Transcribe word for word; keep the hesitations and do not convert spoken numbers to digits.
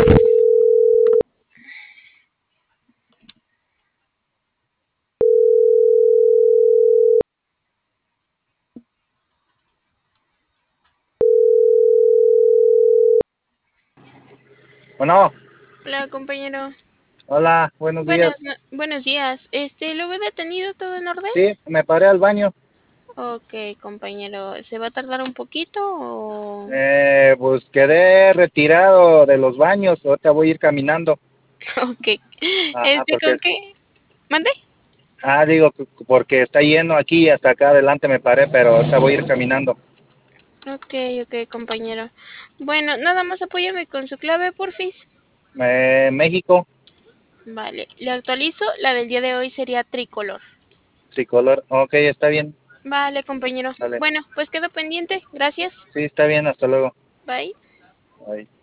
Bueno, Hola, compañero. hola, buenos Buenos, días. no- buenos días. Este, ¿lo veo detenido todo en orden? Sí, me paré al baño. Ok, compañero. ¿Se va a tardar un poquito o...? Eh, pues quedé retirado de los baños. Ahorita voy a ir caminando. Ok. Ajá, Este, porque, ¿con qué? ¿Mande? ah, digo, que- porque está lleno aquí y hasta acá adelante me paré, pero ahorita voy a ir caminando. Ok, ok, compañero. Bueno, nada más apóyame con su clave, porfis. Eh, México, Vale, le actualizo. La del día de hoy sería tricolor. tricolor. Ok, está bien. Vale, compañero. Dale. Bueno, pues quedo pendiente. Gracias. Sí, está bien, hasta luego. Bye. Bye.